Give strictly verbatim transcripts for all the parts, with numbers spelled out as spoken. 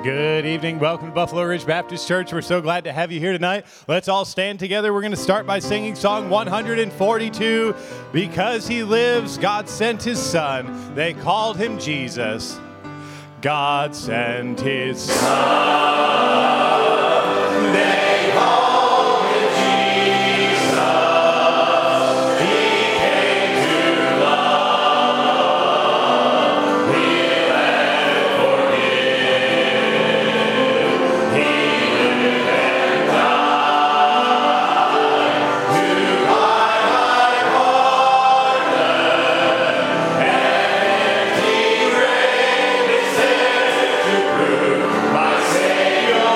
Good evening. Welcome to Buffalo Ridge Baptist Church. We're so glad to have you here tonight. Let's all stand together. We're going to start by singing song one hundred forty-two. Because he lives, God sent his son. They called him Jesus. God sent his son. They called him Jesus. He came to love, heal, and forgive. He lived and died to buy my pardon, and he reigned and said to prove my Savior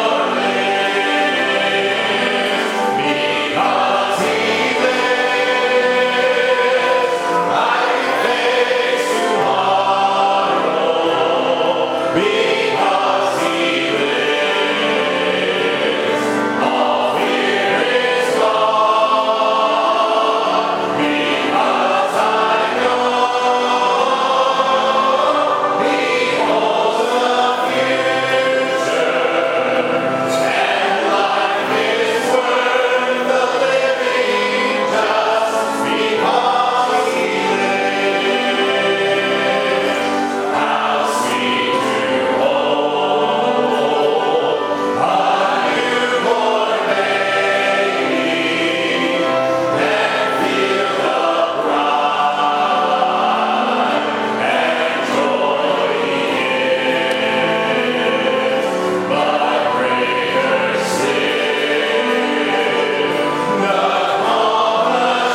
lives. Because he lives, I can face tomorrow. Because he lives, all fear is gone. Because I know he holds the future, and life is worth the living just because he lives. How sweet to hold a newborn baby, then feel the pride and joy he gives. But greater still, the calm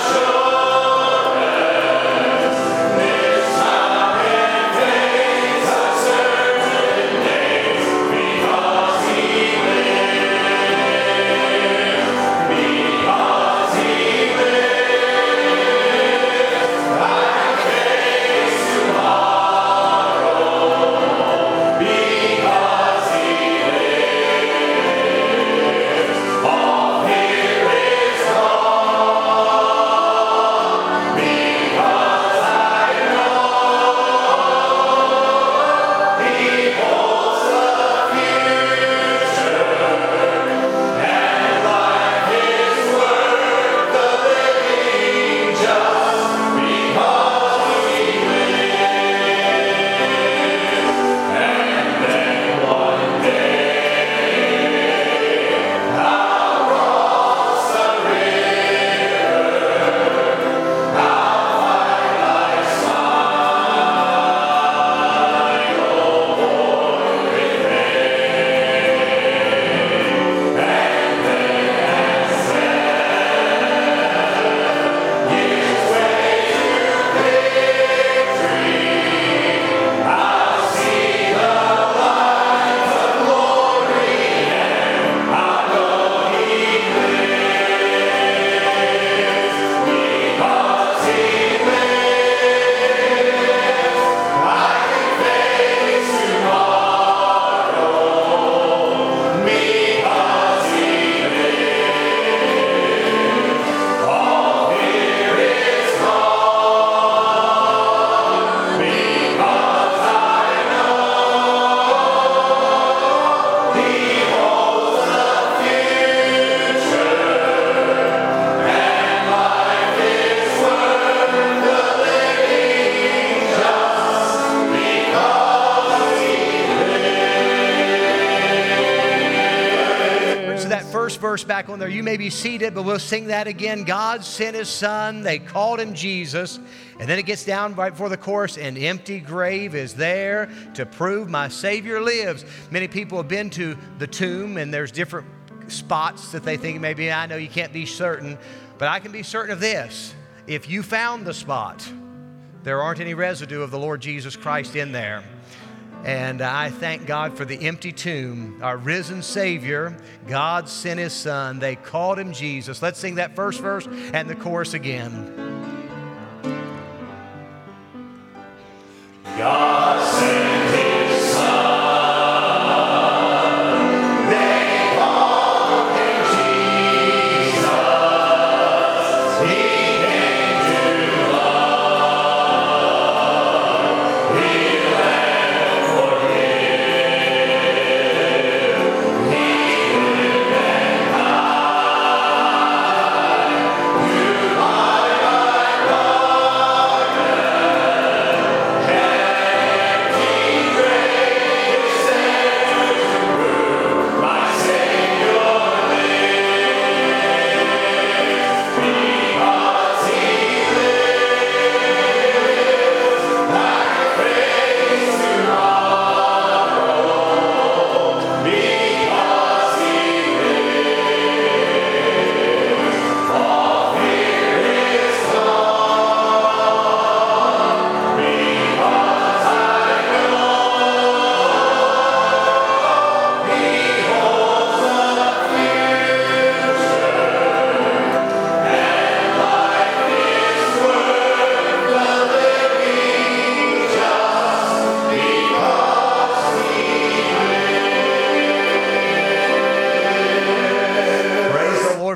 assurance, this time and face uncertain days, because he lives, because he lives, I face tomorrow, because he lives, all fear is gone, because I know he holds the future, and life is worth the living just because he lives. And then one day I'll cross the river, I'll find life's final repay. And then as death gives way to victory, I'll see the light of glory, and I know he lives. Because he lives, I can face tomorrow. Because he lives, all fear is gone. Because I know he holds the future, and life is worth the living just because he lives. So that first verse back on there, you may be seated, but we'll sing that again. God sent his son, they called him Jesus. And then it gets down right before the chorus, an empty grave is there to prove my Savior lives. Many people have been to the tomb, and there's different spots that they think maybe, I know you can't be certain, but I can be certain of this. If you found the spot, there aren't any residue of the Lord Jesus Christ in there. And I thank God for the empty tomb, our risen Savior. God sent his son. They called him Jesus. Let's sing that first verse and the chorus again. God sent his son. They called him Jesus. He came to love, heal, and forgive.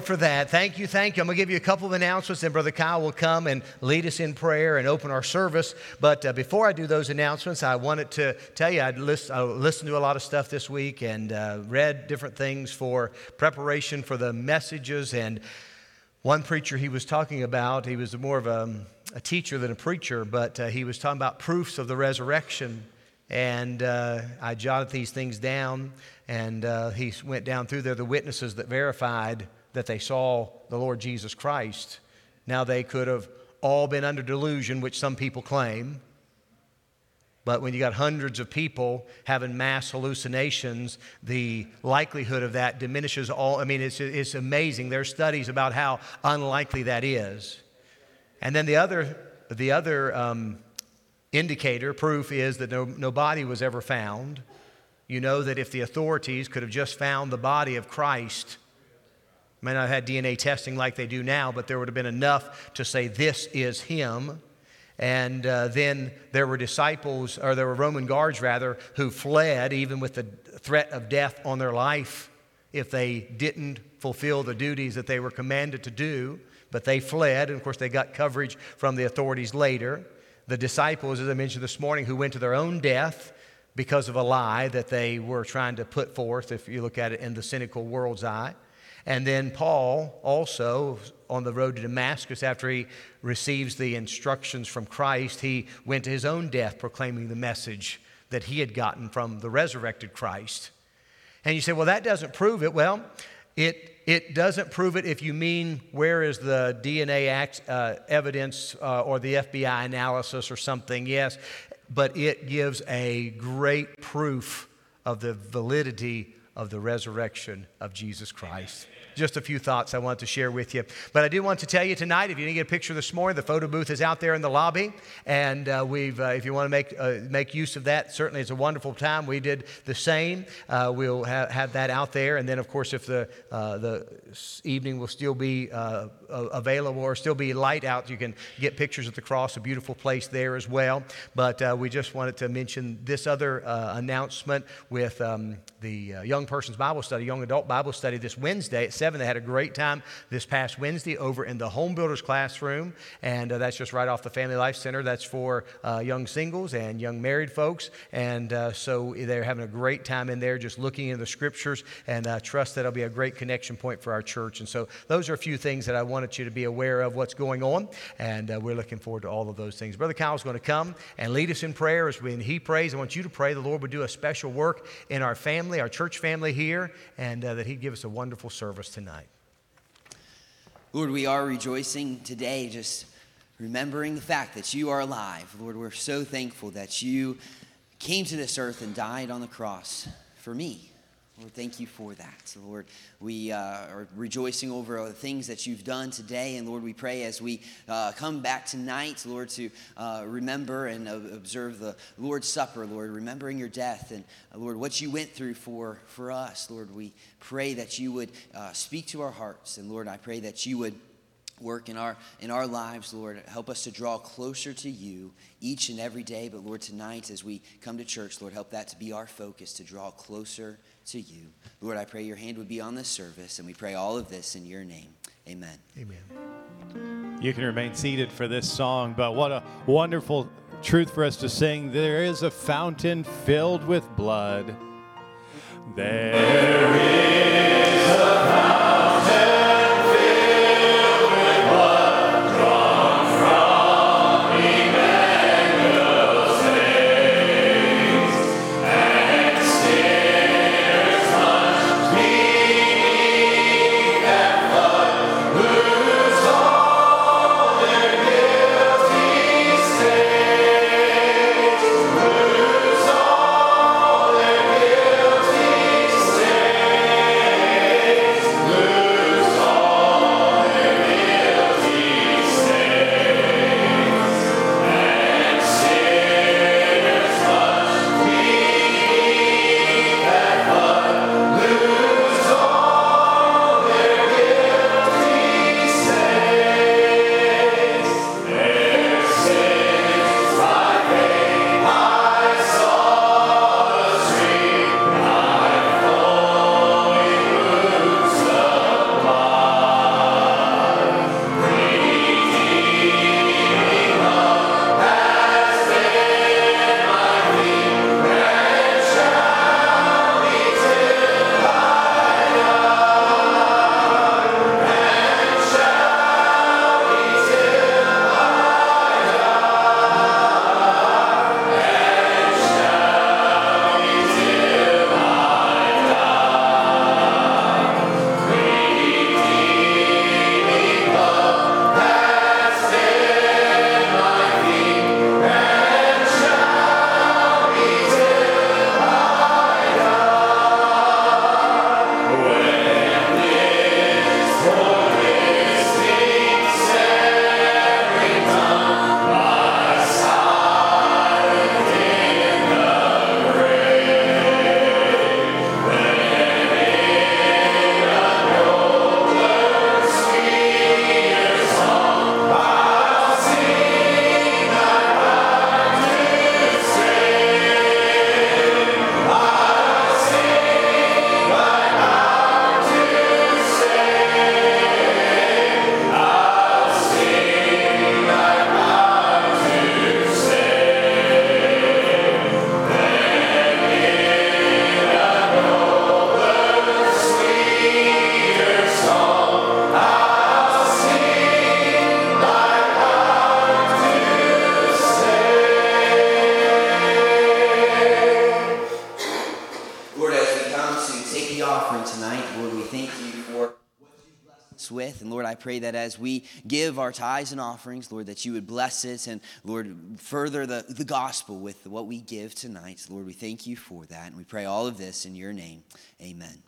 for that. Thank you, thank you. I'm going to give you a couple of announcements, then Brother Kyle will come and lead us in prayer and open our service. But uh, before I do those announcements, I wanted to tell you, I'd list, I listened to a lot of stuff this week and uh, read different things for preparation for the messages. And one preacher he was talking about, he was more of a, a teacher than a preacher, but uh, he was talking about proofs of the resurrection. And uh, I jotted these things down, and uh, he went down through there, the witnesses that verified that they saw the Lord Jesus Christ. Now, they could have all been under delusion, which some people claim. But when you got hundreds of people having mass hallucinations, the likelihood of that diminishes all. I mean, it's, it's amazing. There are studies about how unlikely that is. And then the other, the other um, indicator, proof, is that no, no body was ever found. You know that if the authorities could have just found the body of Christ, may not have had D N A testing like they do now, but there would have been enough to say this is him. And uh, then there were disciples, or there were Roman guards rather, who fled even with the threat of death on their life if they didn't fulfill the duties that they were commanded to do. But they fled, and of course they got coverage from the authorities later. The disciples, as I mentioned this morning, who went to their own death because of a lie that they were trying to put forth, if you look at it in the cynical world's eye. And then Paul also, on the road to Damascus, after he receives the instructions from Christ, he went to his own death proclaiming the message that he had gotten from the resurrected Christ. And you say, well, that doesn't prove it. Well, it it doesn't prove it if you mean where is the D N A act, uh, evidence uh, or the F B I analysis or something, yes. But it gives a great proof of the validity of the resurrection of Jesus Christ. Just a few thoughts I want to share with you. But I do want to tell you tonight, if you didn't get a picture this morning, the photo booth is out there in the lobby. And uh, we've, uh, if you want to make uh, make use of that, certainly it's a wonderful time. We did the same. Uh, we'll ha- have that out there. And then, of course, if the uh, the evening will still be uh, available or still be light out, you can get pictures at the cross, a beautiful place there as well. But uh, we just wanted to mention this other uh, announcement with um, the uh, Young Person's Bible Study, Young Adult Bible Study this Wednesday at seven. They had a great time this past Wednesday over in the Home Builders Classroom, and uh, that's just right off the Family Life Center. That's for uh, young singles and young married folks, and uh, so they're having a great time in there just looking into the Scriptures, and I uh, trust that it'll be a great connection point for our church. And so those are a few things that I wanted you to be aware of what's going on, and uh, we're looking forward to all of those things. Brother Kyle's going to come and lead us in prayer. As when he prays, I want you to pray the Lord would do a special work in our family, our church family here, and uh, that he'd give us a wonderful service tonight. Lord, we are rejoicing today, just remembering the fact that you are alive. Lord, we're so thankful that you came to this earth and died on the cross for me. Lord, thank you for that. Lord, we uh, are rejoicing over the things that you've done today. And Lord, we pray as we uh, come back tonight, Lord, to uh, remember and uh, observe the Lord's Supper, Lord, remembering your death and, uh, Lord, what you went through for, for us. Lord, we pray that you would uh, speak to our hearts. And Lord, I pray that you would work in our in our lives, Lord. Help us to draw closer to you each and every day. But Lord, tonight as we come to church, Lord, help that to be our focus, to draw closer to you. Lord, I pray your hand would be on this service, and we pray all of this in your name. Amen. Amen. You can remain seated for this song, but what a wonderful truth for us to sing. There is a fountain filled with blood. There is a fountain. All their guilty stains. pray that as we give our tithes and offerings, Lord, that you would bless it and, Lord, further the, the gospel with what we give tonight. Lord, we thank you for that, and we pray all of this in your name. Amen.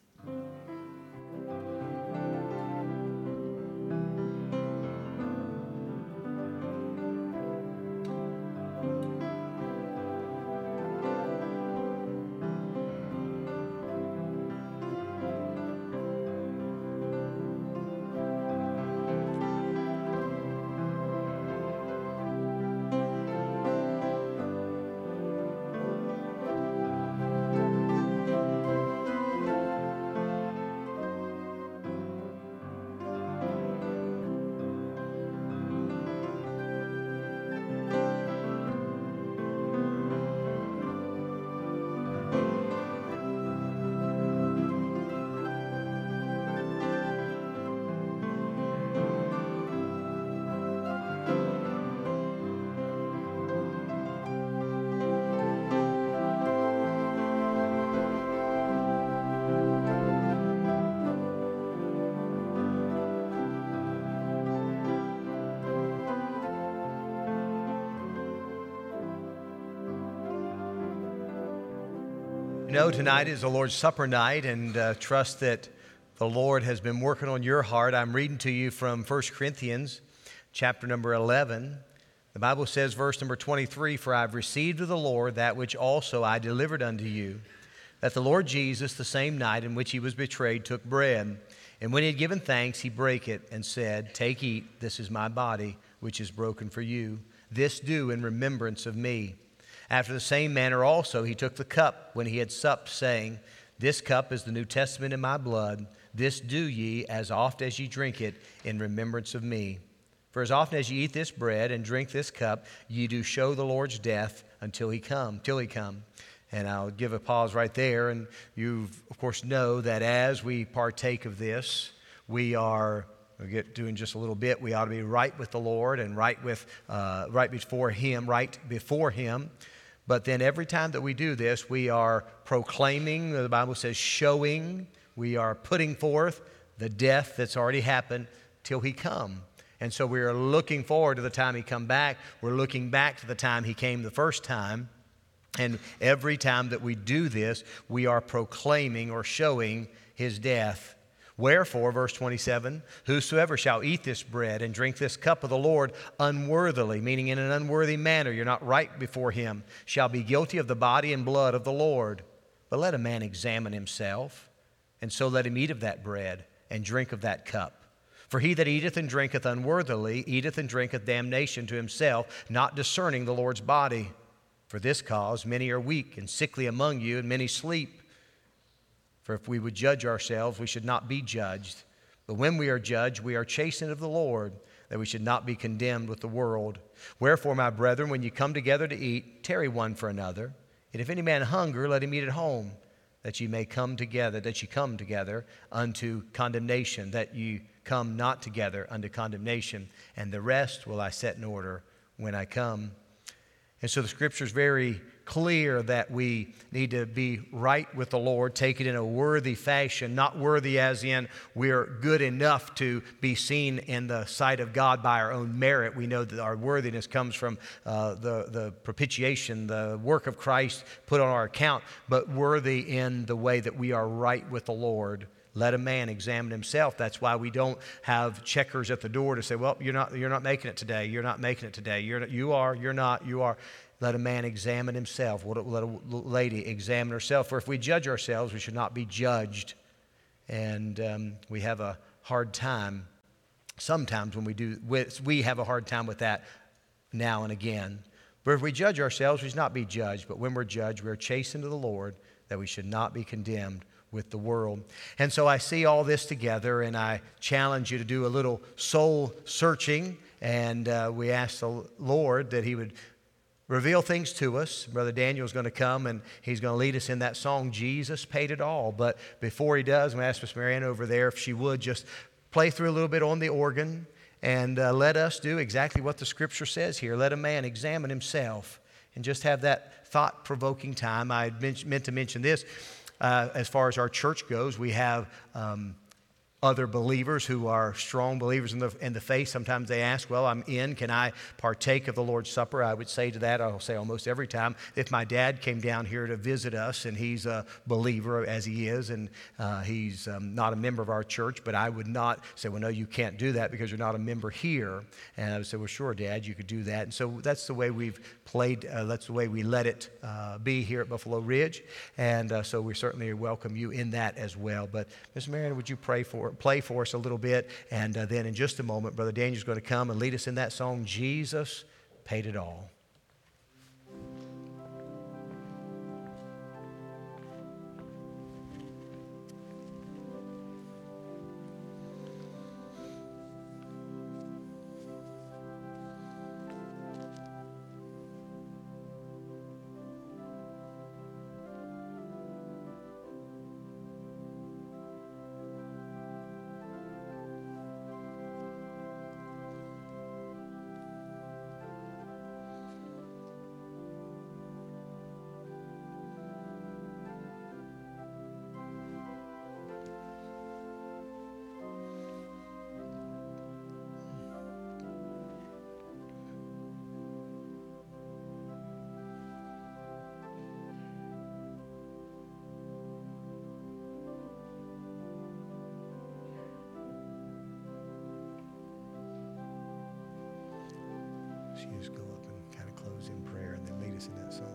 You know, tonight is the Lord's Supper night, and uh, trust that the Lord has been working on your heart. I'm reading to you from First Corinthians chapter number eleven. The Bible says, verse number twenty-three, "For I have received of the Lord that which also I delivered unto you, that the Lord Jesus, the same night in which he was betrayed, took bread. And when he had given thanks, he brake it and said, Take, eat, this is my body, which is broken for you. This do in remembrance of me. After the same manner also he took the cup when he had supped, saying, This cup is the New Testament in my blood. This do ye as oft as ye drink it in remembrance of me. For as often as ye eat this bread and drink this cup, ye do show the Lord's death until he come, till he come." And I'll give a pause right there. And you, of course, know that as we partake of this, we are, we'll get to in just a little bit, we ought to be right with the Lord and right with, uh, right before him, right before him. But then every time that we do this, we are proclaiming, the Bible says showing, we are putting forth the death that's already happened till he come. And so we are looking forward to the time he come back. We're looking back to the time he came the first time. And every time that we do this, we are proclaiming or showing his death. "Wherefore," verse twenty-seven, "whosoever shall eat this bread and drink this cup of the Lord unworthily," meaning in an unworthy manner, you're not right before him, "shall be guilty of the body and blood of the Lord. But let a man examine himself, and so let him eat of that bread and drink of that cup. For he that eateth and drinketh unworthily eateth and drinketh damnation to himself, not discerning the Lord's body. For this cause many are weak and sickly among you, and many sleep. For if we would judge ourselves, we should not be judged. But when we are judged, we are chastened of the Lord, that we should not be condemned with the world. Wherefore, my brethren, when you come together to eat, tarry one for another. And if any man hunger, let him eat at home, that ye may come together, that ye come together unto condemnation, that ye come not together unto condemnation. And the rest will I set in order when I come." And so the Scripture is very clear that we need to be right with the Lord, take it in a worthy fashion, not worthy as in we're good enough to be seen in the sight of God by our own merit. We know that our worthiness comes from uh, the, the propitiation, the work of Christ put on our account, but worthy in the way that we are right with the Lord. Let a man examine himself. That's why we don't have checkers at the door to say, well, you're not, you're not making it today. You're not making it today. You're not, you are, you're not, you are. Let a man examine himself. Let a lady examine herself. For if we judge ourselves, we should not be judged. And um, we have a hard time. Sometimes when we do, we have a hard time with that now and again. But if we judge ourselves, we should not be judged. But when we're judged, we are chastened to the Lord, that we should not be condemned with the world. And so I see all this together, and I challenge you to do a little soul searching. And uh, we ask the Lord that he would reveal things to us. Brother Daniel's going to come, and he's going to lead us in that song, "Jesus Paid It All." But before he does, I'm going to ask Miss Marianne over there if she would just play through a little bit on the organ and uh, let us do exactly what the Scripture says here. Let a man examine himself, and just have that thought-provoking time. I meant to mention this. Uh, as far as our church goes, we have um, other believers who are strong believers in the, in the faith. Sometimes they ask, well, I'm in, can I partake of the Lord's Supper? I would say to that, I'll say almost every time, if my dad came down here to visit us and he's a believer as he is, and uh, he's um, not a member of our church, but I would not say, well, no, you can't do that because you're not a member here. And I would say, well, sure, Dad, you could do that. And so that's the way we've played, uh, that's the way we let it uh, be here at Buffalo Ridge. And uh, so we certainly welcome you in that as well. But Miss Marion, would you pray for play for us a little bit, and uh, then in just a moment, Brother Daniel's going to come and lead us in that song, Jesus Paid It All. You just go up and kind of close in prayer and then lead us in that song.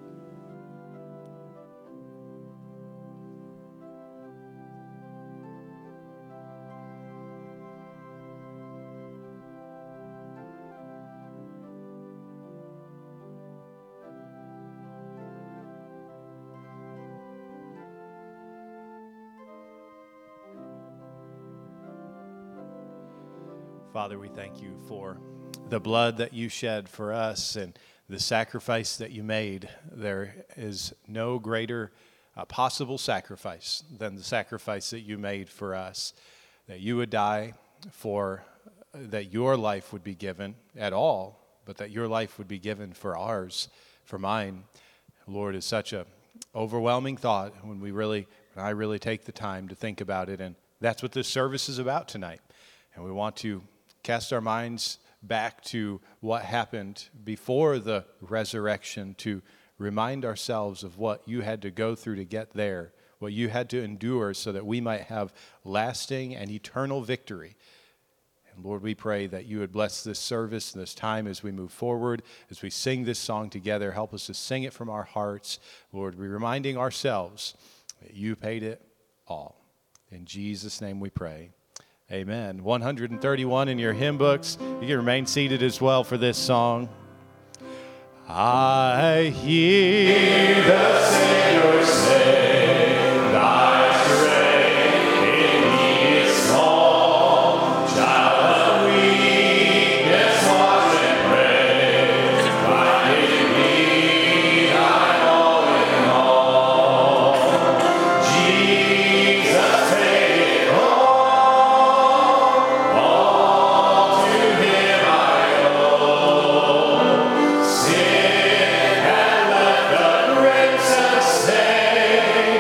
Father, we thank you for the blood that you shed for us and the sacrifice that you made. There is no greater uh, possible sacrifice than the sacrifice that you made for us, that you would die for, uh, that your life would be given at all, but that your life would be given for ours, for mine. Lord, is such a overwhelming thought when we really, when I really take the time to think about it, and that's what this service is about tonight. And we want to cast our minds back to what happened before the resurrection, to remind ourselves of what you had to go through to get there, what you had to endure so that we might have lasting and eternal victory. And Lord, we pray that you would bless this service and this time as we move forward, as we sing this song together. Help us to sing it from our hearts. Lord, we're reminding ourselves that you paid it all. In Jesus' name we pray. Amen. one hundred thirty-one in your hymn books. You can remain seated as well for this song. I hear the Savior say, thy strength in me is small. Child of weakness, watch and pray. Find in me thy all in all. Jesus, take all. Sin had left the crimson stain.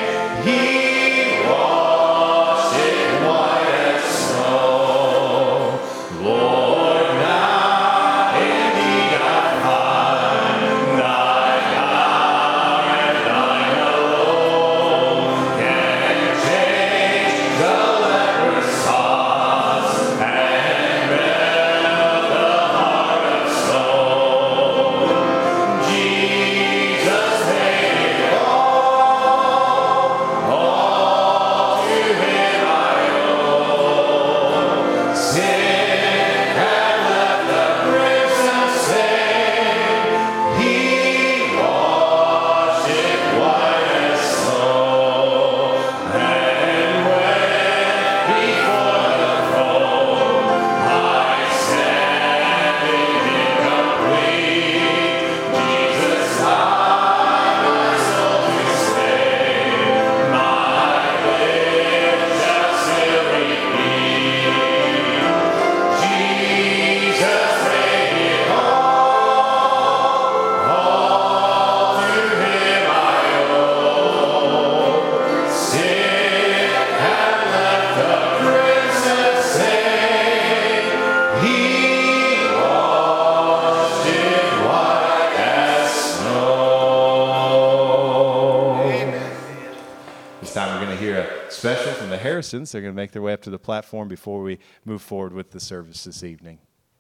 Harrisons. They're going to make their way up to the platform before we move forward with the service this evening.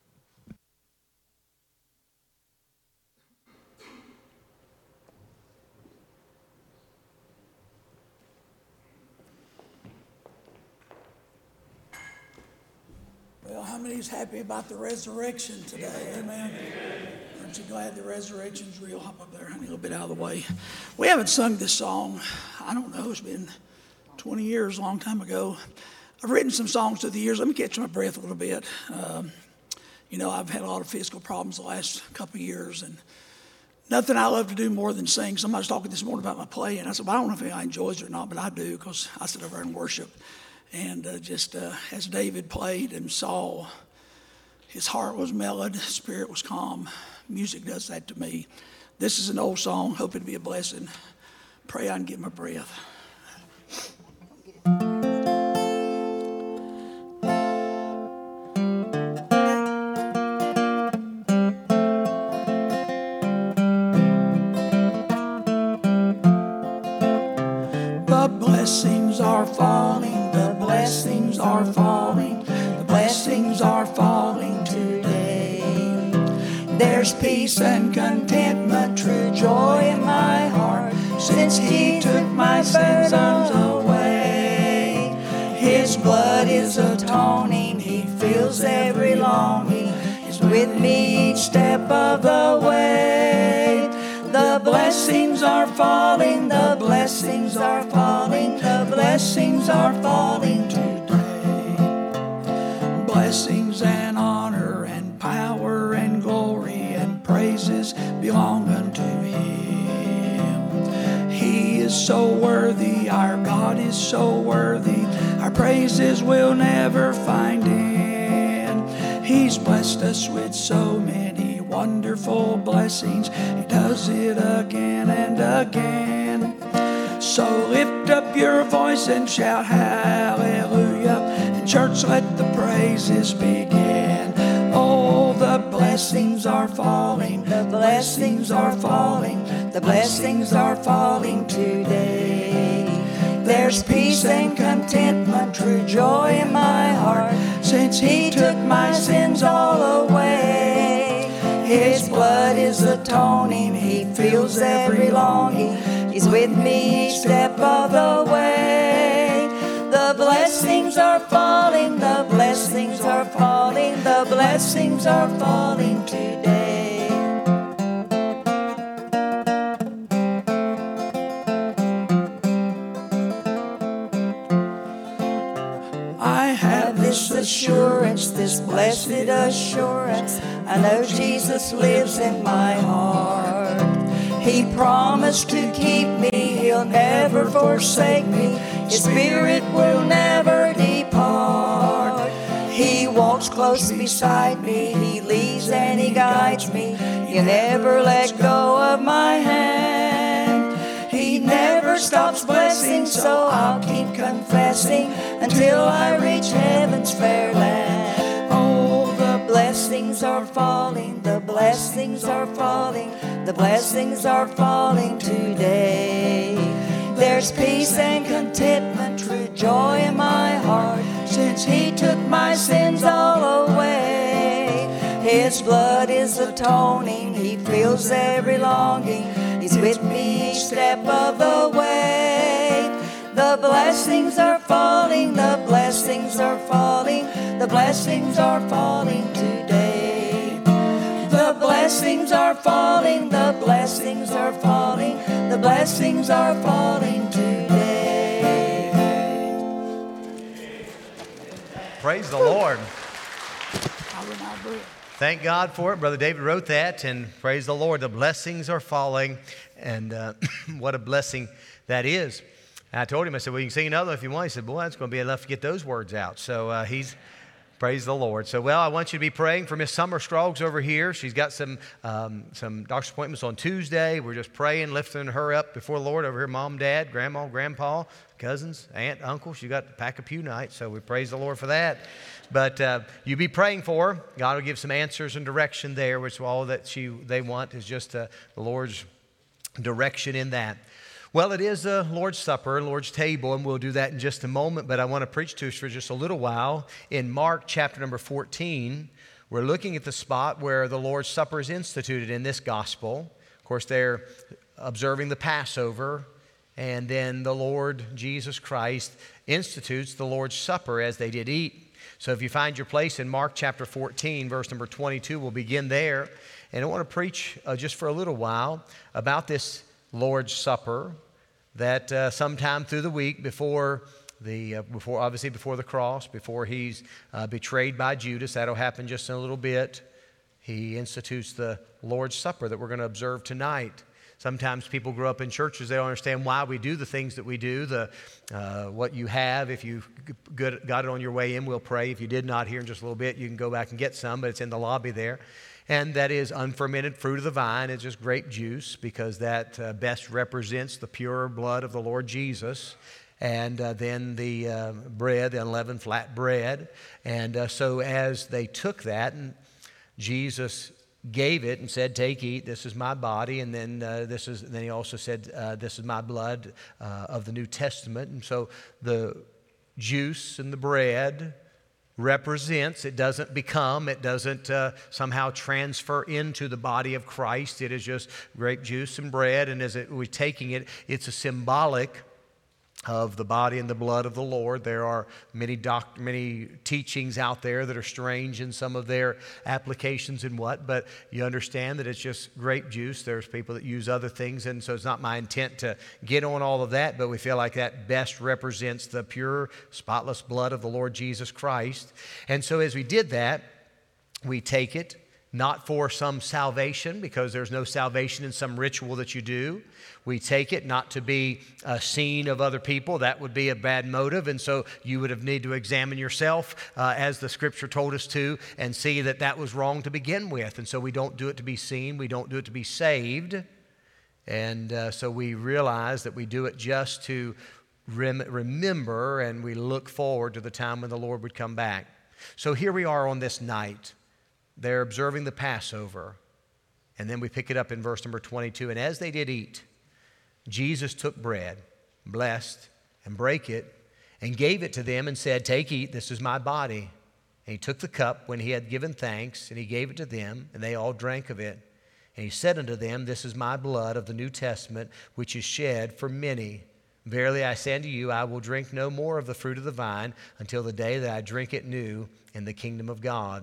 Well, how many is happy about the resurrection today? Amen. Aren't you glad the resurrection's real? Hop up there, honey, a little bit out of the way. We haven't sung this song, I don't know, it's been twenty years, a long time ago. I've written some songs through the years. Let me catch my breath a little bit. Um, you know, I've had a lot of physical problems the last couple of years, and nothing I love to do more than sing. Somebody was talking this morning about my playing. I said, well, I don't know if anybody enjoys it or not, but I do, because I sit over there and worship. And uh, just uh, as David played and saw, his heart was mellowed, his spirit was calm. Music does that to me. This is an old song, hoping to be a blessing. Pray I can get my breath. The blessings are falling, the blessings are falling, the blessings are falling today. There's peace and contentment, true joy in my heart, since He took my sins away. His blood is atoning, He fills every longing, He's with me each step of the way. The blessings are falling, the blessings are falling, the blessings are falling today. Blessings and honor and power and glory and praises belong unto Him. He is so worthy, our God is so worthy, our praises will never find end. He's blessed us with so many wonderful blessings. He does it again and again. So lift up your voice and shout hallelujah. And church, let the praises begin. Oh, the blessings are falling, the blessings are falling, the blessings are falling today. There's peace and contentment, true joy in my heart, since He took my sins all away. His blood is atoning, He fills every longing, He's with me each step of the way. The blessings are falling, the blessings are falling, the blessings are falling today. I have this assurance, this blessed assurance, I know Jesus lives in my heart. He promised to keep me, He'll never forsake me, His Spirit will never depart. He walks close beside me, He leads and He guides me, He'll never let go of my hand. He never stops blessing, so I'll keep confessing until I reach heaven's fair land. Oh, the blessings are falling, the blessings are falling, the blessings are falling today. There's peace and contentment, true joy in my heart, since He took my sins all away. His blood is atoning, He fills every longing, He's with me each step of the way. The blessings are falling, the blessings are falling, the blessings are falling today. The blessings are falling, the blessings are falling, the blessings are falling today. Praise the Lord. I run out of breath. Thank God for it. Brother David wrote that, and praise the Lord. The blessings are falling, and uh, what a blessing that is. And I told him, I said, well, you can sing another one if you want. He said, boy, that's going to be enough to get those words out. So uh, he's, praise the Lord. So, well, I want you to be praying for Miss Summer Stroggs over here. She's got some um, some doctor's appointments on Tuesday. We're just praying, lifting her up before the Lord over here. Mom, Dad, Grandma, Grandpa, cousins, aunt, uncle. She got to pack a pew night, so we praise the Lord for that. But uh, you be praying for her. God will give some answers and direction there, which all that she they want is just uh, the Lord's direction in that. Well, it is the Lord's Supper, Lord's table, and we'll do that in just a moment, but I want to preach to us for just a little while. In Mark chapter number fourteen, we're looking at the spot where the Lord's Supper is instituted in this gospel. Of course, they're observing the Passover, and then the Lord Jesus Christ institutes the Lord's Supper as they did eat. So if you find your place in Mark chapter fourteen, verse number twenty-two, we'll begin there. And I want to preach uh, just for a little while about this Lord's Supper that uh, sometime through the week before the, uh, before obviously before the cross, before he's uh, betrayed by Judas, that'll happen just in a little bit, he institutes the Lord's Supper that we're going to observe tonight. Sometimes people grow up in churches, they don't understand why we do the things that we do, the uh, what you have. If you got it on your way in, we'll pray. If you did not, here in just a little bit, you can go back and get some, but it's in the lobby there. And that is unfermented fruit of the vine. It's just grape juice because that uh, best represents the pure blood of the Lord Jesus. And uh, then the uh, bread, the unleavened flat bread. And uh, so as they took that, and Jesus gave it and said, "Take, eat, this is my body." And then uh, this is. Then he also said, uh, "This is my blood uh, of the New Testament." And so the juice and the bread represents, it doesn't become, it doesn't uh, somehow transfer into the body of Christ. It is just grape juice and bread, and as it, we're taking it, it's a symbolic of the body and the blood of the Lord. There are many doc- many teachings out there that are strange in some of their applications and what, but you understand that it's just grape juice. There's people that use other things, and so it's not my intent to get on all of that, but we feel like that best represents the pure, spotless blood of the Lord Jesus Christ. And so as we did that, we take it, not for some salvation, because there's no salvation in some ritual that you do. We take it not to be uh, seen of other people. That would be a bad motive, and so you would have need to examine yourself uh, as the Scripture told us to, and see that that was wrong to begin with. And so we don't do it to be seen. We don't do it to be saved. And uh, so we realize that we do it just to rem- remember, and we look forward to the time when the Lord would come back. So here we are on this night. They're observing the Passover. And then we pick it up in verse number twenty-two. And as they did eat, Jesus took bread, blessed, and brake it, and gave it to them and said, "Take, eat, this is my body." And he took the cup when he had given thanks, and he gave it to them, and they all drank of it. And he said unto them, "This is my blood of the New Testament, which is shed for many. Verily I say unto you, I will drink no more of the fruit of the vine until the day that I drink it new in the kingdom of God."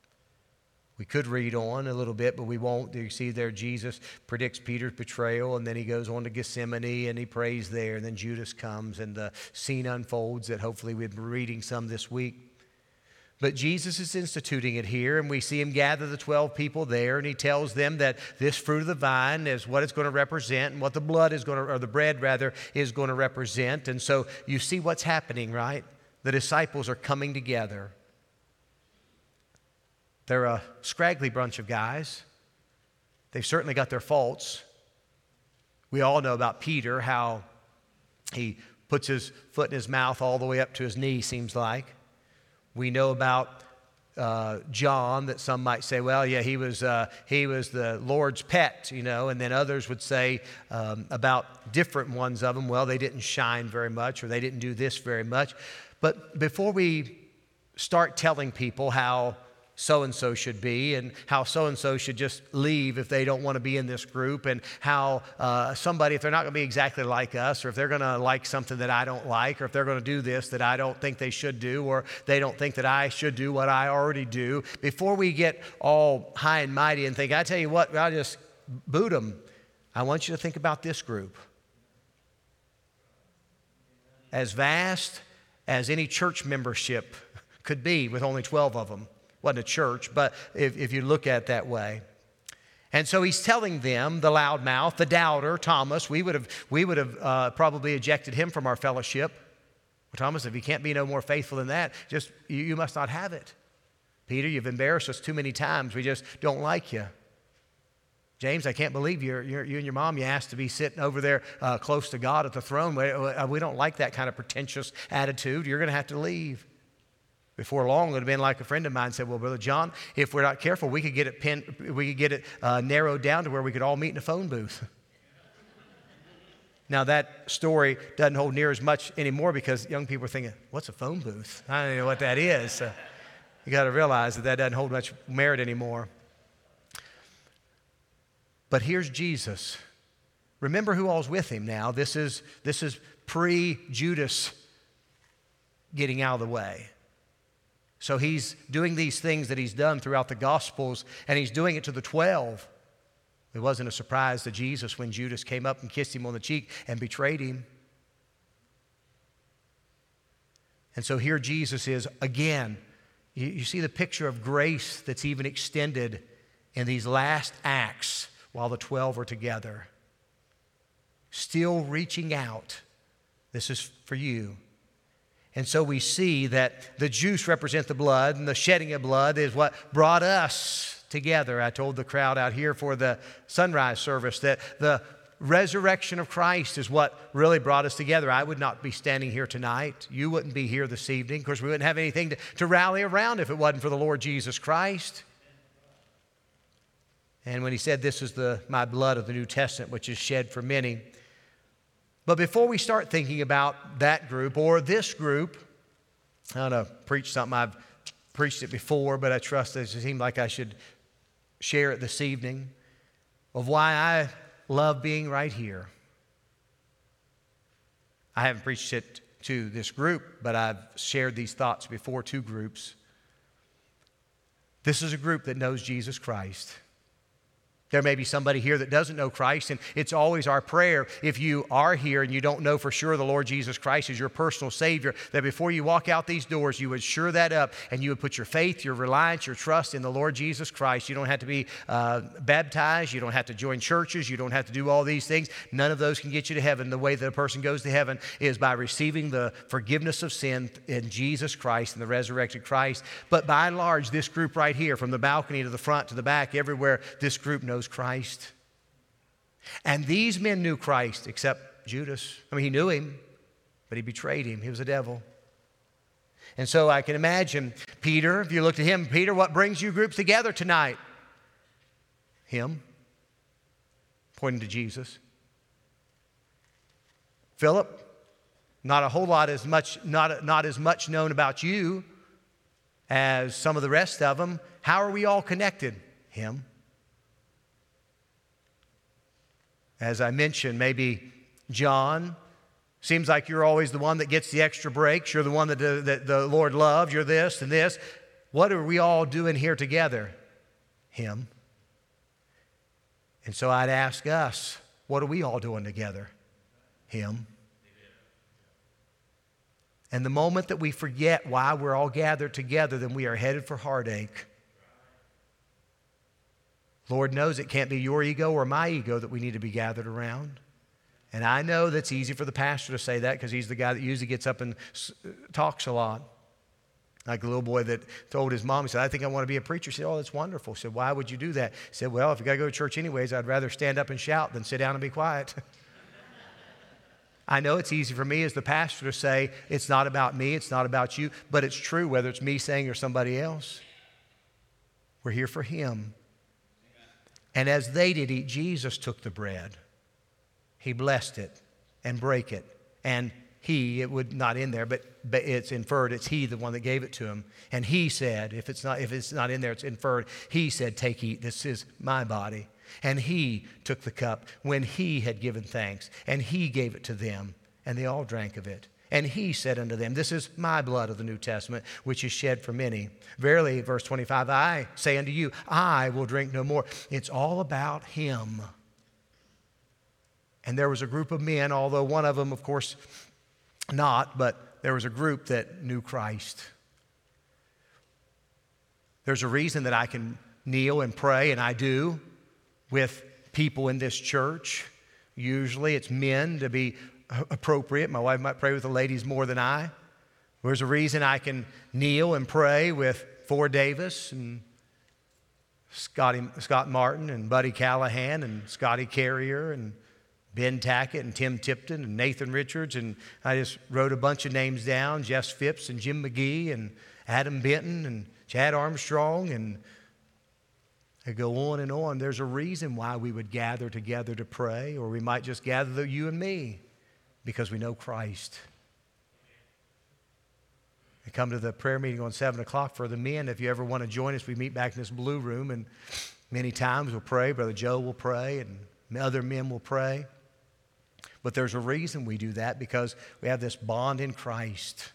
We could read on a little bit, but we won't. You see there, Jesus predicts Peter's betrayal, and then he goes on to Gethsemane, and he prays there, and then Judas comes, and the scene unfolds that hopefully we've been reading some this week. But Jesus is instituting it here, and we see him gather the twelve people there, and he tells them that this fruit of the vine is what it's going to represent, and what the blood is going to, or the bread rather, is going to represent. And so you see what's happening, right? The disciples are coming together. They're a scraggly bunch of guys. They've certainly got their faults. We all know about Peter, how he puts his foot in his mouth all the way up to his knee, seems like. We know about uh, John, that some might say, well, yeah, he was uh, he was the Lord's pet, you know, and then others would say um, about different ones of them, well, they didn't shine very much, or they didn't do this very much. But before we start telling people how so-and-so should be, and how so-and-so should just leave if they don't want to be in this group, and how uh, somebody, if they're not going to be exactly like us, or if they're going to like something that I don't like, or if they're going to do this that I don't think they should do, or they don't think that I should do what I already do, before we get all high and mighty and think, I tell you what, I'll just boot them, I want you to think about this group. As vast as any church membership could be with only twelve of them. Wasn't a church, but if, if you look at it that way. And so he's telling them, the loudmouth, the doubter, Thomas, we would have, we would have uh, probably ejected him from our fellowship. Well, Thomas, if you can't be no more faithful than that, just you, you must not have it. Peter, you've embarrassed us too many times. We just don't like you. James, I can't believe you're, you're, you and your mom, you asked to be sitting over there uh, close to God at the throne. We, we don't like that kind of pretentious attitude. You're going to have to leave. Before long, it would have been like a friend of mine said, well, Brother John, if we're not careful, we could get it pinned, we could get it uh, narrowed down to where we could all meet in a phone booth. Now, that story doesn't hold near as much anymore because young people are thinking, what's a phone booth? I don't know what that is. So you got to realize that that doesn't hold much merit anymore. But here's Jesus. Remember who all's with him now. This is, this is pre-Judas getting out of the way. So he's doing these things that he's done throughout the Gospels, and he's doing it to the twelve. It wasn't a surprise to Jesus when Judas came up and kissed him on the cheek and betrayed him. And so here Jesus is again. You, you see the picture of grace that's even extended in these last acts while the twelve are together. Still reaching out. This is for you. And so we see that the juice represents the blood, and the shedding of blood is what brought us together. I told the crowd out here for the sunrise service that the resurrection of Christ is what really brought us together. I would not be standing here tonight. You wouldn't be here this evening. Of course, we wouldn't have anything to, to rally around if it wasn't for the Lord Jesus Christ. And when he said, this is the my blood of the New Testament, which is shed for many. But before we start thinking about that group or this group, I don't know, preach something. I've preached it before, but I trust that it seemed like I should share it this evening of why I love being right here. I haven't preached it to this group, but I've shared these thoughts before to groups. This is a group that knows Jesus Christ. There may be somebody here that doesn't know Christ, and it's always our prayer, if you are here and you don't know for sure the Lord Jesus Christ is your personal Savior, that before you walk out these doors, you would sure that up and you would put your faith, your reliance, your trust in the Lord Jesus Christ. You don't have to be uh, baptized. You don't have to join churches. You don't have to do all these things. None of those can get you to heaven. The way that a person goes to heaven is by receiving the forgiveness of sin in Jesus Christ and the resurrected Christ. But by and large, this group right here, from the balcony to the front to the back, everywhere, this group knows Christ. And these men knew Christ except Judas. I mean, he knew him, but he betrayed him. He was a devil. And so I can imagine Peter, if you looked at him, Peter, what brings you groups together tonight? Him, pointing to Jesus. Philip, not a whole lot as much, not, not as much known about you as some of the rest of them. How are we all connected? Him. As I mentioned, maybe John, seems like you're always the one that gets the extra breaks. You're the one that the, that the Lord loves. You're this and this. What are we all doing here together? Him. And so I'd ask us, what are we all doing together? Him. And the moment that we forget why we're all gathered together, then we are headed for heartache. Lord knows it can't be your ego or my ego that we need to be gathered around. And I know that's easy for the pastor to say that because he's the guy that usually gets up and talks a lot. Like the little boy that told his mom, he said, I think I want to be a preacher. She said, oh, that's wonderful. She said, why would you do that? He said, well, if you got to go to church anyways, I'd rather stand up and shout than sit down and be quiet. I know it's easy for me as the pastor to say, it's not about me, it's not about you, but it's true whether it's me saying or somebody else. We're here for him. And as they did eat, Jesus took the bread. He blessed it and brake it. And he, it would not in there, but, but it's inferred, it's he, the one that gave it to him. And he said, if it's not, if it's not in there, it's inferred. He said, take, eat, this is my body. And he took the cup when he had given thanks, and he gave it to them, and they all drank of it. And he said unto them, this is my blood of the New Testament, which is shed for many. Verily, verse twenty-five, I say unto you, I will drink no more. It's all about him. And there was a group of men, although one of them, of course, not, but there was a group that knew Christ. There's a reason that I can kneel and pray, and I do, with people in this church. Usually it's men to be appropriate. My wife might pray with the ladies more than I. There's a reason I can kneel and pray with Ford Davis and Scotty, Scott Martin and Buddy Callahan and Scotty Carrier and Ben Tackett and Tim Tipton and Nathan Richards. And I just wrote a bunch of names down, Jess Phipps and Jim McGee and Adam Benton and Chad Armstrong and I go on and on. There's a reason why we would gather together to pray, or we might just gather the, you and me, because we know Christ. We come to the prayer meeting on seven o'clock for the men. If you ever want to join us, we meet back in this blue room, and many times we'll pray. Brother Joe will pray, and other men will pray. But there's a reason we do that, because we have this bond in Christ.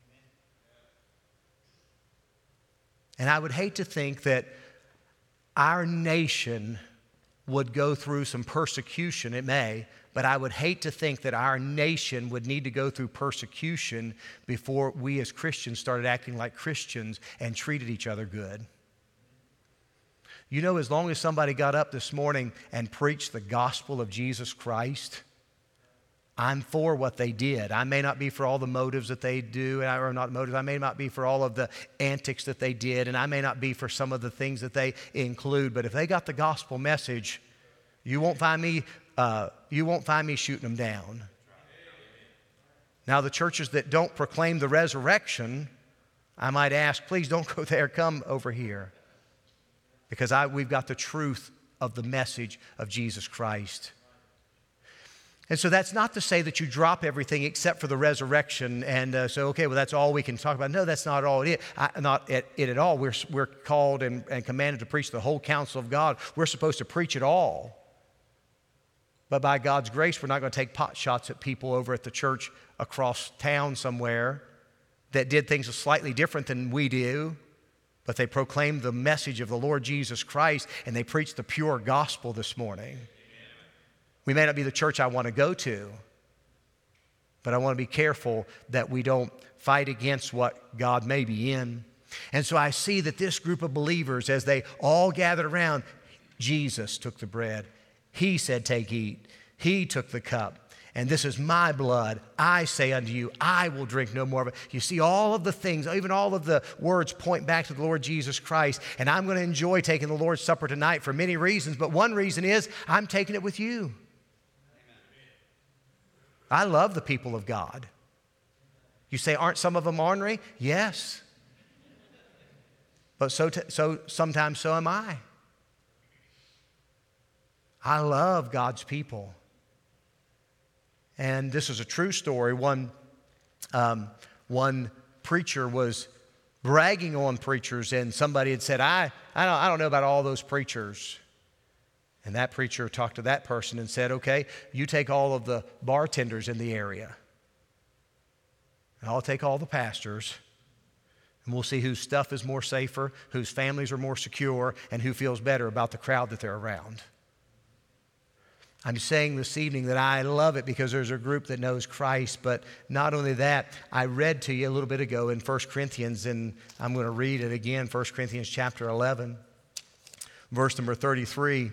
And I would hate to think that our nation would go through some persecution. It may, but I would hate to think that our nation would need to go through persecution before we as Christians started acting like Christians and treated each other good. You know, as long as somebody got up this morning and preached the gospel of Jesus Christ, I'm for what they did. I may not be for all the motives that they do, or not motives. I may not be for all of the antics that they did, and I may not be for some of the things that they include. But if they got the gospel message, you won't find me. Uh, you won't find me shooting them down. Now, the churches that don't proclaim the resurrection, I might ask, please don't go there. Come over here, because I, we've got the truth of the message of Jesus Christ. And so that's not to say that you drop everything except for the resurrection and uh, say, okay, well, that's all we can talk about. No, that's not all it is. I, not it, it at all. We're, we're called and, and commanded to preach the whole counsel of God. We're supposed to preach it all. But by God's grace, we're not going to take pot shots at people over at the church across town somewhere that did things slightly different than we do. But they proclaimed the message of the Lord Jesus Christ, and they preached the pure gospel this morning. We may not be the church I want to go to, but I want to be careful that we don't fight against what God may be in. And so I see that this group of believers, as they all gathered around, Jesus took the bread. He said, take, eat. He took the cup. And this is my blood. I say unto you, I will drink no more of it. You see, all of the things, even all of the words point back to the Lord Jesus Christ. And I'm going to enjoy taking the Lord's Supper tonight for many reasons. But one reason is I'm taking it with you. I love the people of God. You say, aren't some of them ornery? Yes. But so, t- so sometimes so am I. I love God's people. And this is a true story. One, um, one preacher was bragging on preachers, and somebody had said, I, I, don't, I don't know about all those preachers. And that preacher talked to that person and said, okay, you take all of the bartenders in the area. And I'll take all the pastors. And we'll see whose stuff is more safer, whose families are more secure, and who feels better about the crowd that they're around. I'm saying this evening that I love it because there's a group that knows Christ. But not only that, I read to you a little bit ago in First Corinthians, and I'm going to read it again, First Corinthians chapter eleven, verse number thirty-three.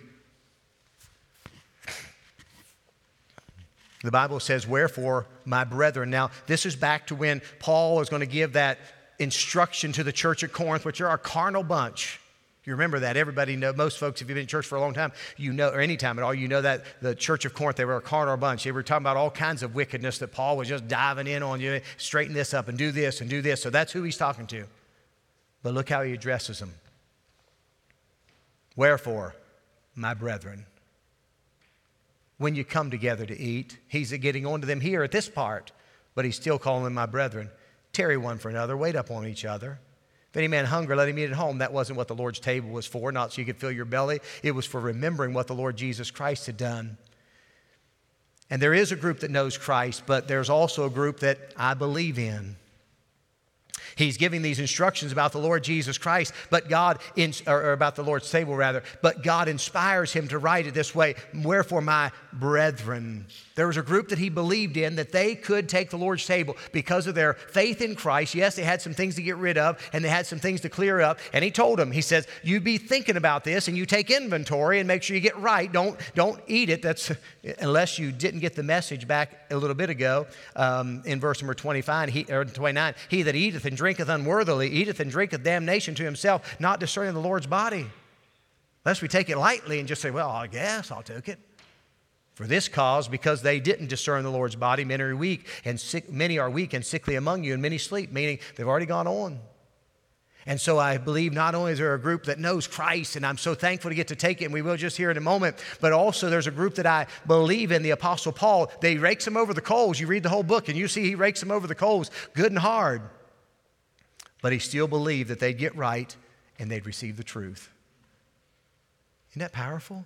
The Bible says, wherefore, my brethren. Now, this is back to when Paul was going to give that instruction to the church at Corinth, which are a carnal bunch. You remember that. Everybody know, most folks, if you've been in church for a long time, you know, or any time at all, you know that the church of Corinth, they were a carnal bunch. They were talking about all kinds of wickedness that Paul was just diving in on. You straighten this up and do this and do this. So that's who he's talking to. But look how he addresses them. Wherefore, my brethren, when you come together to eat, he's getting on to them here at this part, but he's still calling them my brethren. Tarry one for another, wait up on each other. If any man hunger, let him eat at home. That wasn't what the Lord's table was for, not so you could fill your belly. It was for remembering what the Lord Jesus Christ had done. And there is a group that knows Christ, but there's also a group that I believe in. He's giving these instructions about the Lord Jesus Christ, but God, in, or about the Lord's table rather, but God inspires him to write it this way, wherefore my brethren. There was a group that he believed in that they could take the Lord's table because of their faith in Christ. Yes, they had some things to get rid of and they had some things to clear up. And he told them, he says, you be thinking about this and you take inventory and make sure you get right. Don't, don't eat it. That's unless you didn't get the message back a little bit ago um, in verse number twenty-five, he, or twenty-nine. He that eateth and drinketh unworthily, eateth and drinketh damnation to himself, not discerning the Lord's body. Lest we take it lightly and just say, well, I guess I'll take it. For this cause, because they didn't discern the Lord's body, many are weak, and sick, many are weak and sickly among you, and many sleep, meaning they've already gone on. And so I believe not only is there a group that knows Christ, and I'm so thankful to get to take it, and we will just hear in a moment, but also there's a group that I believe in, the Apostle Paul. They rakes him over the coals. You read the whole book, and you see he rakes them over the coals good and hard. But he still believed that they'd get right and they'd receive the truth. Isn't that powerful?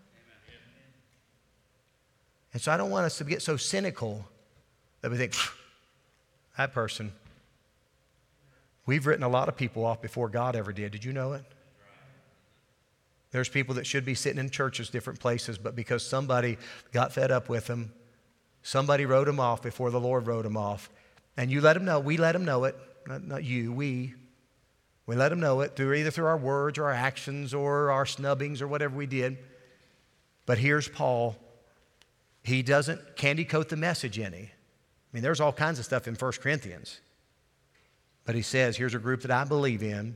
And so I don't want us to get so cynical that we think, that person. We've written a lot of people off before God ever did. Did you know it? There's people that should be sitting in churches, different places, but because somebody got fed up with them, somebody wrote them off before the Lord wrote them off. And you let them know, we let them know it, not, not you, we. We let them know it through either through our words or our actions or our snubbings or whatever we did. But here's Paul. He doesn't candy coat the message any. I mean, there's all kinds of stuff in First Corinthians. But he says, here's a group that I believe in.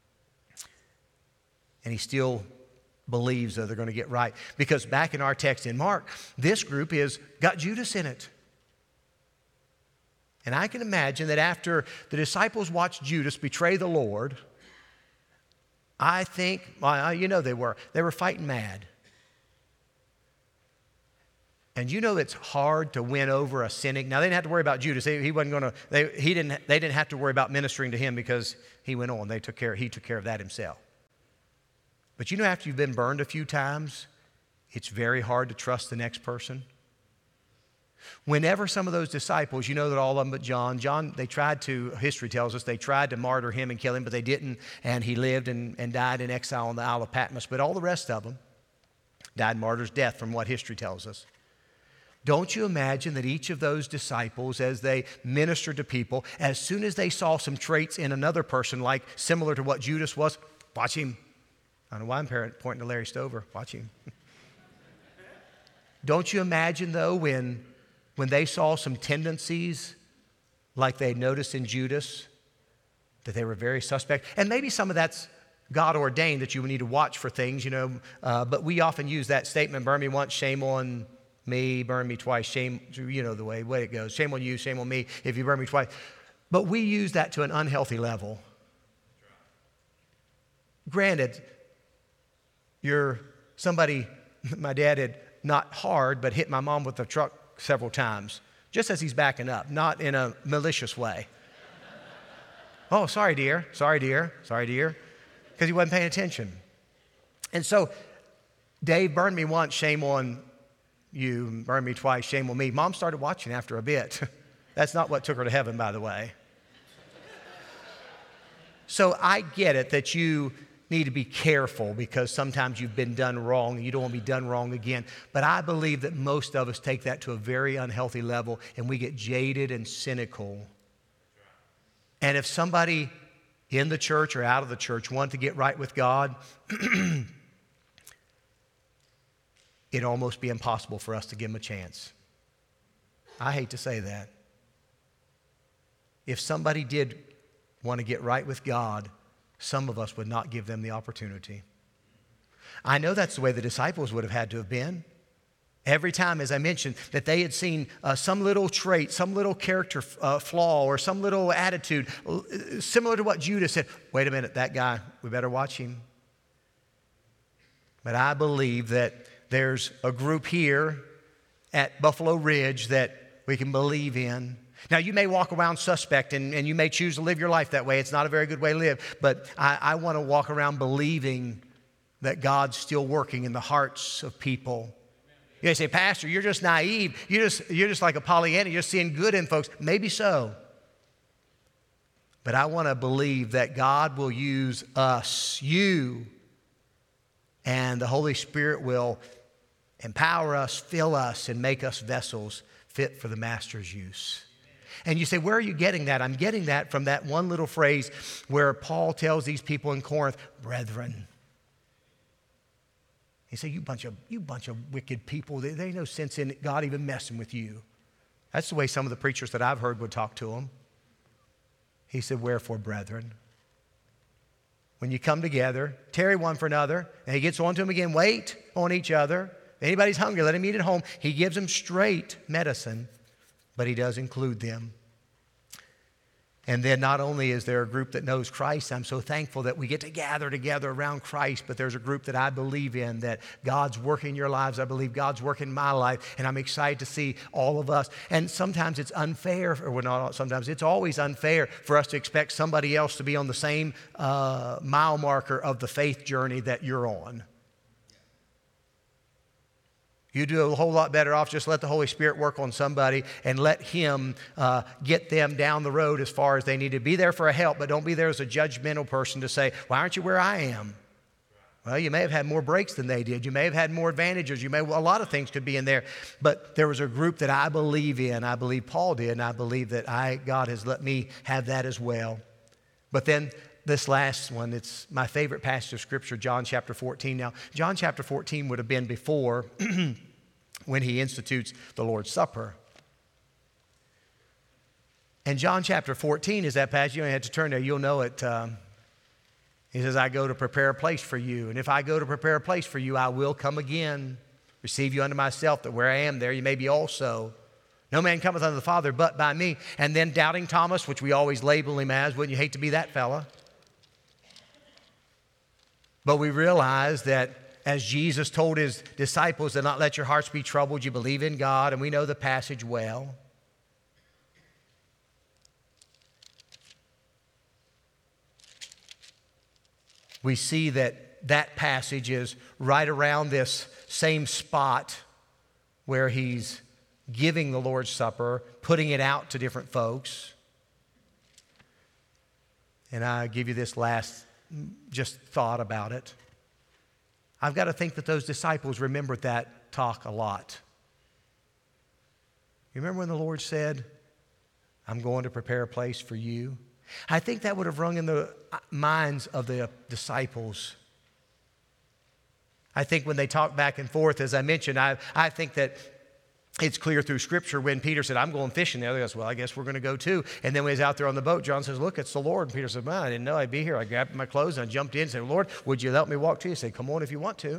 And he still believes that they're going to get right. Because back in our text in Mark, this group is got Judas in it. And I can imagine that after the disciples watched Judas betray the Lord, I think, well, you know they were, they were fighting mad. And you know it's hard to win over a cynic. Now, they didn't have to worry about Judas. He, he wasn't going to, they, he didn't, they didn't have to worry about ministering to him because he went on. They took care, he took care of that himself. But you know, after you've been burned a few times, it's very hard to trust the next person. Whenever some of those disciples, you know that all of them but John, John, they tried to, history tells us, they tried to martyr him and kill him, but they didn't. And he lived and, and died in exile on the Isle of Patmos. But all the rest of them died martyr's death from what history tells us. Don't you imagine that each of those disciples, as they ministered to people, as soon as they saw some traits in another person, like similar to what Judas was, watch him. I don't know why I'm pointing to Larry Stover. Watch him. Don't you imagine, though, when, when they saw some tendencies like they noticed in Judas, that they were very suspect? And maybe some of that's God ordained that you would need to watch for things, you know. Uh, but we often use that statement, burn me once, shame on me, burn me twice, shame, you know the way, way it goes. Shame on you, shame on me if you burn me twice. But we use that to an unhealthy level. Granted, you're somebody, my dad had not hard, but hit my mom with a truck several times, just as he's backing up, not in a malicious way. Oh, sorry, dear, sorry, dear, sorry, dear, because he wasn't paying attention. And so, Dave burned me once, shame on you, burn me twice, shame on me. Mom started watching after a bit. That's not what took her to heaven, by the way. So I get it that you need to be careful because sometimes you've been done wrong and you don't want to be done wrong again. But I believe that most of us take that to a very unhealthy level and we get jaded and cynical. And if somebody in the church or out of the church want to get right with God, it'd almost be impossible for us to give them a chance. I hate to say that. If somebody did want to get right with God, some of us would not give them the opportunity. I know that's the way the disciples would have had to have been. Every time, as I mentioned, that they had seen uh, some little trait, some little character uh, flaw, or some little attitude, uh, similar to what Judas said, wait a minute, that guy, we better watch him. But I believe that there's a group here at Buffalo Ridge that we can believe in. Now, you may walk around suspect and, and you may choose to live your life that way. It's not a very good way to live. But I, I want to walk around believing that God's still working in the hearts of people. You may say, Pastor, you're just naive. You're just, you're just like a Pollyanna. You're seeing good in folks. Maybe so. But I want to believe that God will use us, you, and the Holy Spirit will empower us, fill us, and make us vessels fit for the Master's use. And you say, where are you getting that? I'm getting that from that one little phrase where Paul tells these people in Corinth, brethren. He said, you bunch of, you bunch of wicked people. There ain't no sense in God even messing with you. That's the way some of the preachers that I've heard would talk to them. He said, wherefore, brethren? When you come together, tarry one for another. And he gets on to them again, wait on each other. If anybody's hungry, let him eat at home. He gives them straight medicine, but he does include them. And then not only is there a group that knows Christ, I'm so thankful that we get to gather together around Christ, but there's a group that I believe in, that God's working in your lives. I believe God's working in my life, and I'm excited to see all of us. And sometimes it's unfair, or well, not sometimes, it's always unfair for us to expect somebody else to be on the same uh, mile marker of the faith journey that you're on. You do a whole lot better off just let the Holy Spirit work on somebody and let Him uh, get them down the road as far as they need to. Be there for a help, but don't be there as a judgmental person to say, why aren't you where I am? Well, you may have had more breaks than they did. You may have had more advantages. You may, well, a lot of things could be in there. But there was a group that I believe in. I believe Paul did, and I believe that I, God has let me have that as well. But then this last one, it's my favorite passage of Scripture, John chapter fourteen. Now, John chapter fourteen would have been before when he institutes the Lord's Supper. And John chapter fourteen is that passage. You don't have to turn there. You'll know it. Um, he says, I go to prepare a place for you. And if I go to prepare a place for you, I will come again, receive you unto myself, that where I am there you may be also. No man cometh unto the Father but by me. And then doubting Thomas, which we always label him as, wouldn't you hate to be that fella? But we realize that as Jesus told his disciples to not let your hearts be troubled, you believe in God, and we know the passage well. We see that that passage is right around this same spot where he's giving the Lord's Supper, putting it out to different folks. And I give you this last just thought about it. I've got to think that those disciples remembered that talk a lot. You remember when the Lord said, I'm going to prepare a place for you? I think that would have rung in the minds of the disciples. I think when they talked back and forth, as I mentioned, I, I think that it's clear through Scripture when Peter said, I'm going fishing. The other goes, well, I guess we're going to go too. And then when he's out there on the boat, John says, look, it's the Lord. And Peter said, well, I didn't know I'd be here. I grabbed my clothes and I jumped in and said, Lord, would you let me walk to you? He said, come on if you want to.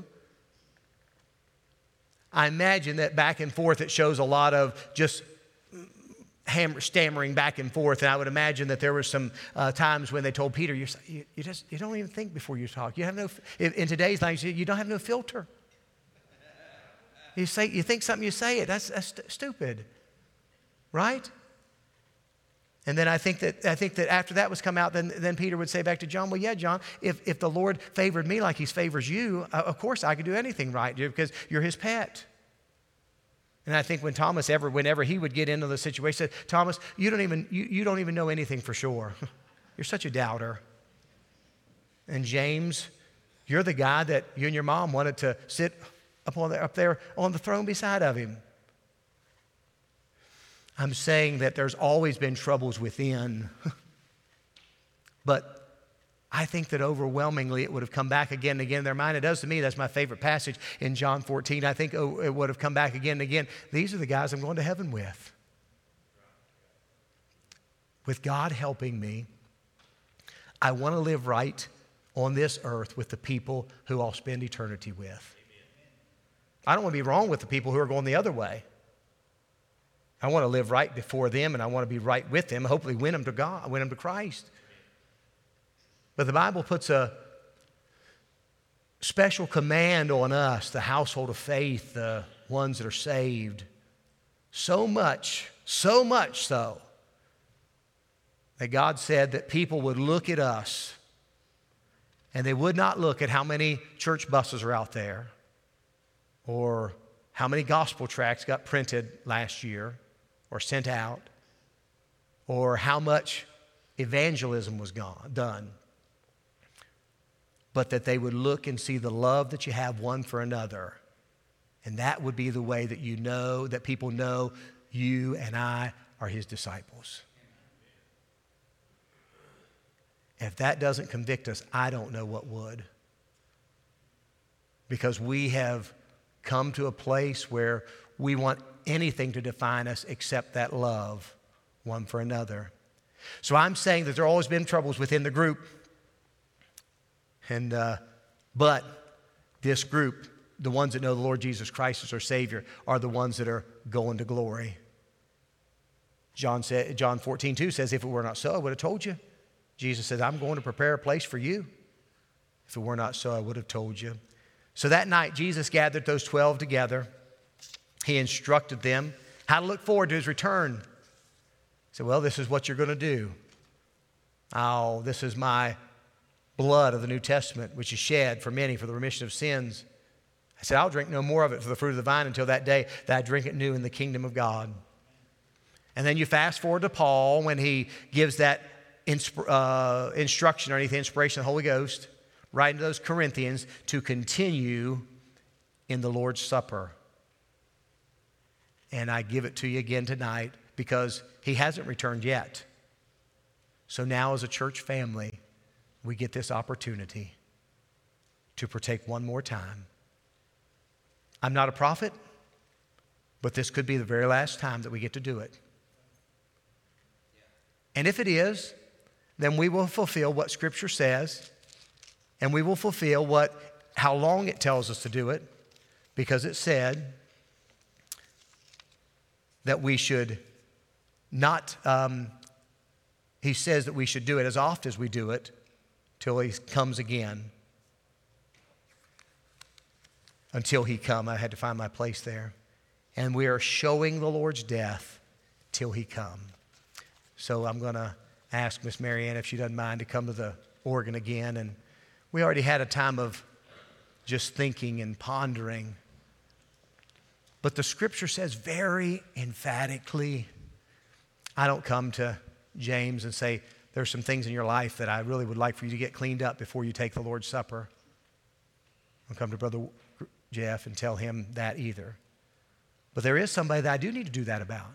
I imagine that back and forth it shows a lot of just hammer, stammering back and forth. And I would imagine that there were some uh, times when they told Peter, you, you, you, just, you don't even think before you talk. You have no, in, in today's language, you don't have no filter. You say, you think something, you say it. That's, that's st- stupid, right? And then I think that I think that after that was come out, then, then Peter would say back to John, well, yeah, John, if, if the Lord favored me like He favors you, uh, of course I could do anything right, because you're His pet. And I think when Thomas ever, whenever he would get into the situation, he said, Thomas, you don't even you, you don't even know anything for sure. You're such a doubter. And James, you're the guy that you and your mom wanted to sit up, on the, up there on the throne beside of him. I'm saying that there's always been troubles within. But I think that overwhelmingly it would have come back again and again in their mind. It does to me. That's my favorite passage in John fourteen. I think it would have come back again and again. These are the guys I'm going to heaven with. With God helping me, I want to live right on this earth with the people who I'll spend eternity with. I don't want to be wrong with the people who are going the other way. I want to live right before them, and I want to be right with them, hopefully win them to God, win them to Christ. But the Bible puts a special command on us, the household of faith, the ones that are saved. So much, so much so, that God said that people would look at us and they would not look at how many church buses are out there or how many gospel tracts got printed last year or sent out or how much evangelism was gone, done. But that they would look and see the love that you have one for another. And that would be the way that you know, that people know you and I are His disciples. If that doesn't convict us, I don't know what would. Because we have come to a place where we want anything to define us except that love one for another. So I'm saying that there have always been troubles within the group. And, uh, but this group, the ones that know the Lord Jesus Christ as their Savior, are the ones that are going to glory. John, said, John fourteen two says, if it were not so, I would have told you. Jesus said, I'm going to prepare a place for you. If it were not so, I would have told you. So that night, Jesus gathered those twelve together. He instructed them how to look forward to his return. He said, well, this is what you're going to do. Oh, this is my blood of the New Testament, which is shed for many for the remission of sins. I said, I'll drink no more of it for the fruit of the vine until that day that I drink it new in the kingdom of God. And then you fast forward to Paul when he gives that insp- uh, instruction underneath the inspiration of the Holy Ghost, writing to those Corinthians to continue in the Lord's Supper. And I give it to you again tonight because he hasn't returned yet. So now as a church family, we get this opportunity to partake one more time. I'm not a prophet, but this could be the very last time that we get to do it. And if it is, then we will fulfill what Scripture says, and we will fulfill what, how long it tells us to do it, because it said that we should not, um, he says that we should do it as often as we do it till he comes again. Until he come, I had to find my place there. And we are showing the Lord's death till he come. So I'm going to ask Miss Marianne if she doesn't mind to come to the organ again. And we already had a time of just thinking and pondering. But the Scripture says very emphatically, I don't come to James and say, there's some things in your life that I really would like for you to get cleaned up before you take the Lord's Supper. I'll come to Brother Jeff and tell him that either. But there is somebody that I do need to do that about.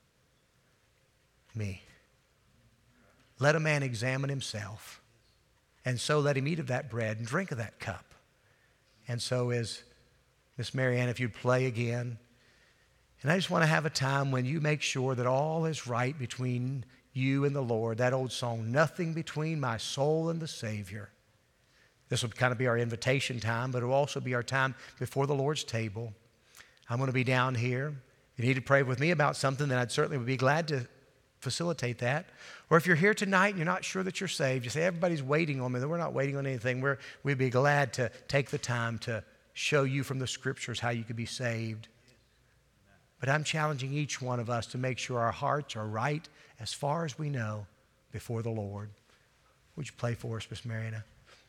Me. Let a man examine himself, and so let him eat of that bread and drink of that cup. And so as Miss Marianne, if you'd play again. And I just want to have a time when you make sure that all is right between you and the Lord. That old song, nothing between my soul and the Savior. This will kind of be our invitation time, but it will also be our time before the Lord's table. I'm going to be down here. If you need to pray with me about something, then I'd certainly would be glad to facilitate that. Or if you're here tonight and you're not sure that you're saved, you say, everybody's waiting on me. We're not waiting on anything. We're, we'd be glad to take the time to show you from the Scriptures how you could be saved. But I'm challenging each one of us to make sure our hearts are right as far as we know before the Lord. Would you play for us, Miss Mariana?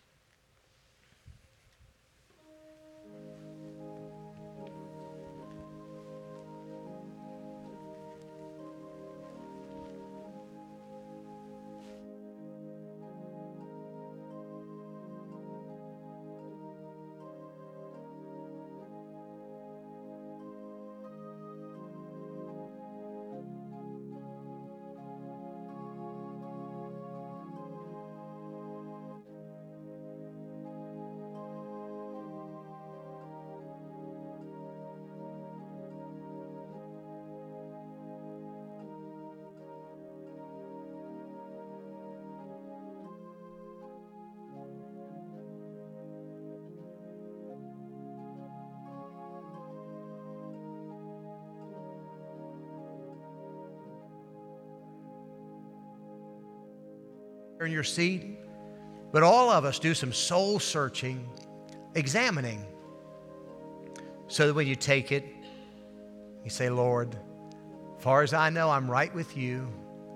In your seat, but all of us do some soul searching, examining, so that when you take it, you say, Lord, as far as I know, I'm right with you.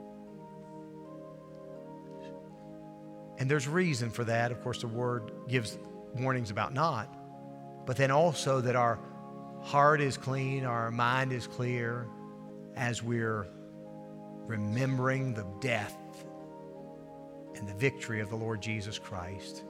And there's reason for that. Of course, the Word gives warnings about not, but then also that our heart is clean, our mind is clear as we're remembering the death and the victory of the Lord Jesus Christ.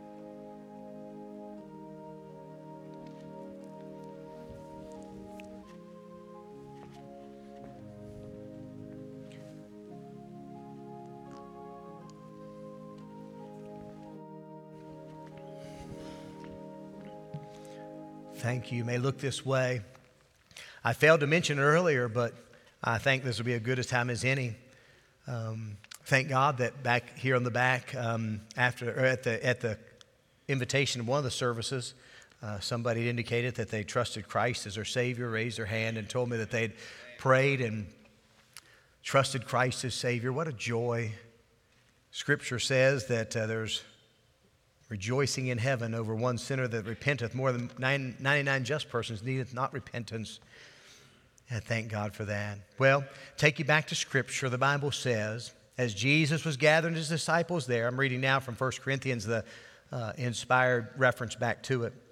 Thank you. You may look this way. I failed to mention it earlier, but I think this will be as good a time as any. Um, Thank God that back here on the back, um, after or at the at the invitation of one of the services, uh, somebody indicated that they trusted Christ as their Savior, raised their hand, and told me that they'd prayed. And trusted Christ as Savior. What a joy. Scripture says that uh, there's rejoicing in heaven over one sinner that repenteth. More than ninety-nine just persons needeth not repentance. And thank God for that. Well, take you back to Scripture. The Bible says, as Jesus was gathering his disciples there, I'm reading now from First Corinthians, the uh, inspired reference back to it.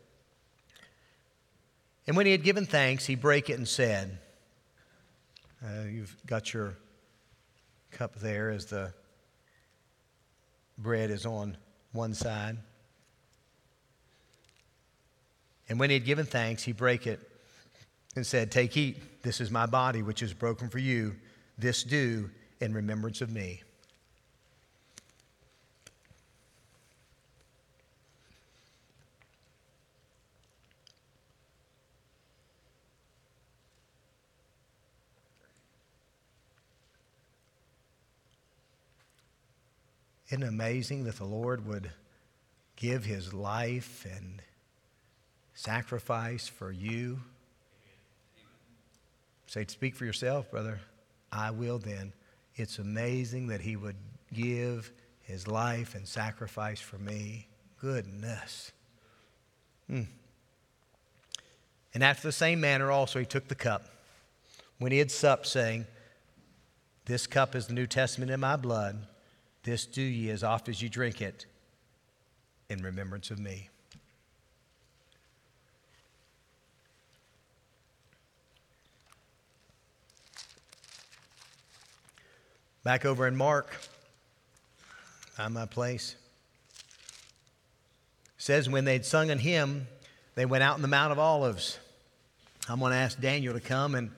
And when he had given thanks, he brake it and said, uh, you've got your cup there as the bread is on one side. And when he had given thanks, he brake it and said, take, eat, this is my body, which is broken for you. This do in remembrance of me. Isn't it amazing that the Lord would give his life and sacrifice for you? Say, speak for yourself, brother. I will then. It's amazing that he would give his life and sacrifice for me. Goodness. Hmm. And after the same manner also he took the cup, when he had supped, saying, this cup is the New Testament in my blood. This do ye as oft as ye drink it in remembrance of me. Back over in Mark, find my place. It says, when they'd sung an hymn, they went out in the Mount of Olives. I'm going to ask Daniel to come and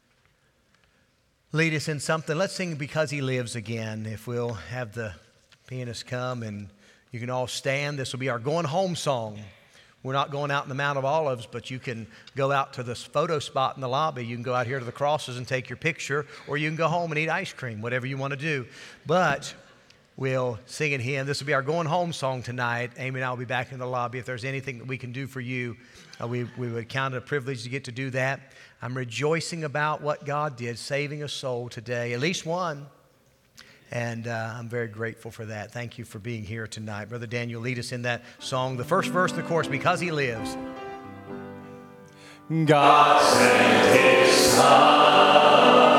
lead us in something. Let's sing Because He Lives again. If we'll have the pianist come and you can all stand. This will be our going home song. We're not going out in the Mount of Olives, but you can go out to this photo spot in the lobby. You can go out here to the crosses and take your picture, or you can go home and eat ice cream, whatever you want to do. But we'll sing a hymn. This will be our going home song tonight. Amy and I will be back in the lobby. If there's anything that we can do for you, uh, we, we would count it a privilege to get to do that. I'm rejoicing about what God did, saving a soul today, at least one. And uh, I'm very grateful for that. Thank you for being here tonight. Brother Daniel, lead us in that song. The first verse of the chorus, Because He Lives. God sent His Son.